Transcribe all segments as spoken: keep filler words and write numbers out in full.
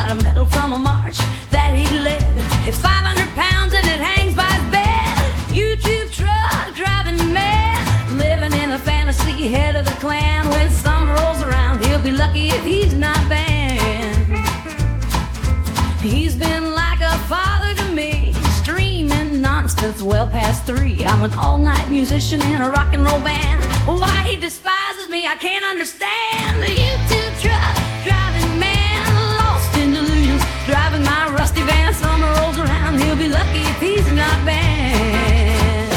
got a medal from a march that he led. It's five hundred pounds and it hangs by his bed. YouTube truck driving man, living in a fantasy, head of the clan. When summer rolls around, he'll be lucky if he's not banned. He's been like a father to me, streaming nonsense well past three. I'm an all-night musician in a rock and roll band. Why he despises me, I can't understand. The YouTube truck driving man, lost in delusions, driving my rusty van. Summer rolls around, he'll be lucky if he's not banned.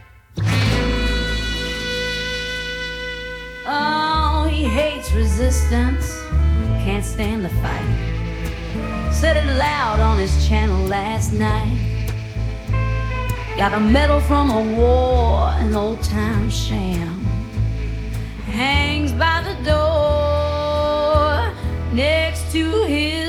Oh, he hates resistance, can't stand the fight. Said it loud on his channel last night. Got a medal from a war, an old-time sham. Hangs by the door next to his